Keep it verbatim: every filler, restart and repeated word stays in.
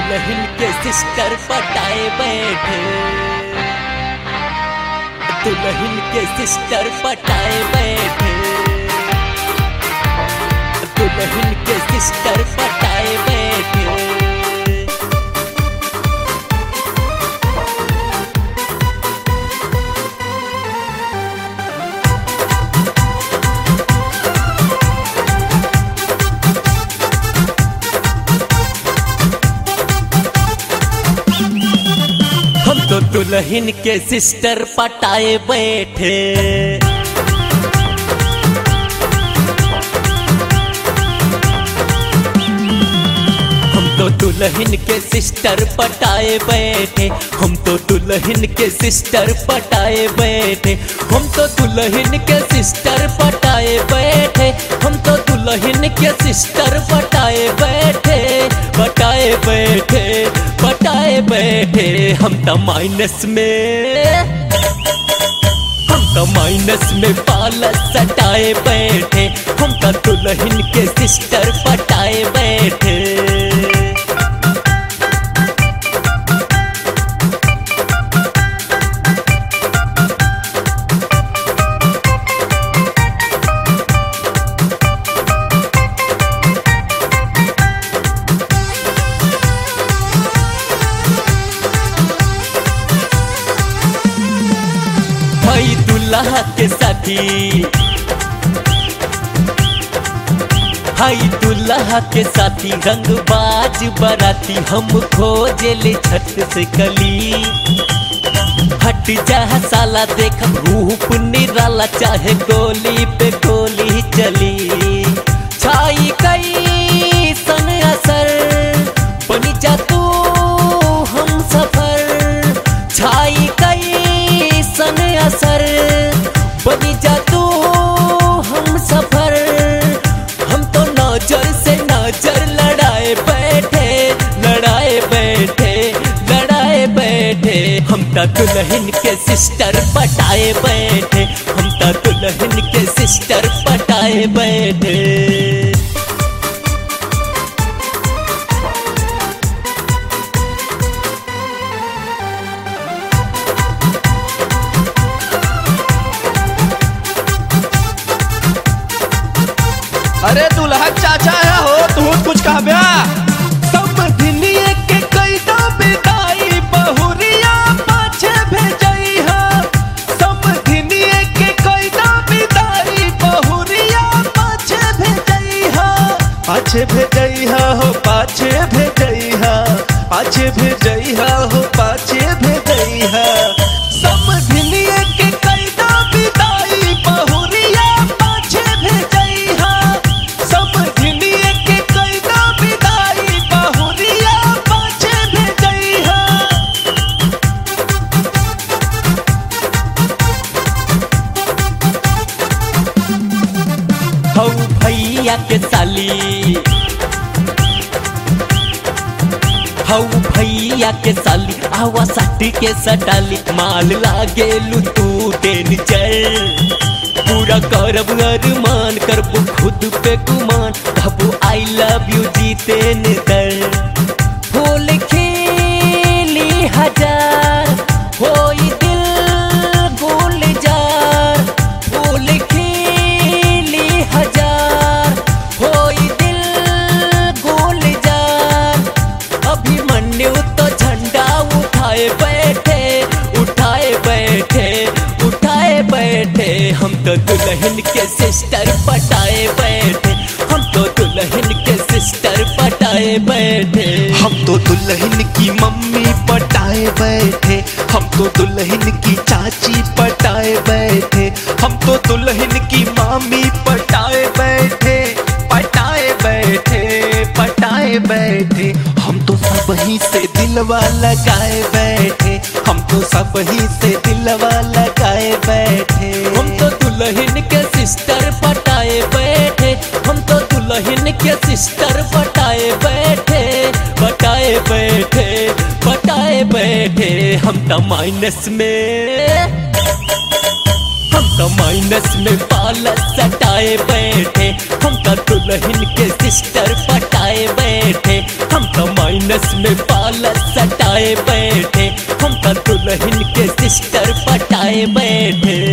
दुल्हन के सिस्टर पटाए बैठे, दुल्हन के सिस्टर पटाए बैठे, दुल्हन के सिस्टर पटाए बैठे। हम तो दुल्हन के सिस्टर पटाए बैठे, हम तो दुल्हन के सिस्टर पटाए बैठे, हम तो दुल्हन के सिस्टर पटाए बैठे, हम तो दुल्हन के सिस्टर पटाए बैठे, हम तो दुल्हन के सिस्टर पटाए बैठे, पटाए बैठे, पटाए बैठे। हम तो माइनस में, हम तो माइनस में पाला सटाए बैठे, हम तो दुल्हन के सिस्टर पटाए बैठे। भाई दुल्हा के साथी, भाई दुल्हा के साथी रंगबाज बराती, हम खोजेले छत से कली। हट जा साला देख रूप निराला, चाहे गोली पे गोली चली। छाई कई सन असर बनी जा तू हम सफर, छाई कई सन असर बनी जा तू हम सफर। हम तो नजर से नजर लड़ाए बैठे, लड़ाए बैठे, लड़ाए बैठे। हम तो दुल्हन के सिस्टर पटाए बैठे, हम तो दुल्हन के सिस्टर पटाए बैठे। अरे दुल्हा चाचा है हो, तू कुछ कहबे? समधिनिए के कैदा बिदाई, बहुरिया पाछे भेजई है। समधिनिए के कैदा बिदाई, बहुरिया पाछे भेजई है। पाछे भेजई है हो, पाछे भेजई है, पाछे भेजई है हो, पाछे भेजई है। समधिनिए के कैदा बिदाई, बहुरिया पाछे भेजई है। समधिनिए के कैदा बिदाई, बहुरिया पाछे भेजई है। हौ भैया के साली, हौ भैया के साली, आवा सट के सटाली। माल लागे लू तू डेंजर, पूरा करब अरमान, करबू खुद पे गुमान, कहबू आई लव यू जीते निदर। फूल खिली हजार होई दिल गुलजार, फूल खिली हजार होई दिल गुलजार। अभिमन्यु तो झंडा उठाए बैठे, उठाए बैठे, उठाए बैठे। हम तो दुल्हन के सिस्टर पटाए बैठे, हम तो दुल्हन के सिस्टर पटाए बैठे। हम तो दुल्हन की मम्मी पटाए बैठे, हम तो दुल्हन की चाची पटाए बैठे, हम तो दुल्हन की मामी पटाए बैठे, पटाए बैठे, पटाए बैठे। हम तो सब ही से दिलवा लगाए बैठे, हम तो सब ही से दिलवा लगाए बैठे। हम तो दुल्हन के सिस्टर पटाए बैठे, हम तो दुल्हन के सिस्टर पटाए बैठे, पटाए बैठे, पटाए बैठे। हम तो माइनस में, हम तो माइनस में पाला सटाए बैठे, हम तो दुल्हन के सिस्टर पटाए बैठे, हम तो माइनस सीनस में पालस सटाए बैठे हम तो दुल्हन के सिस्टर पटाए बैठे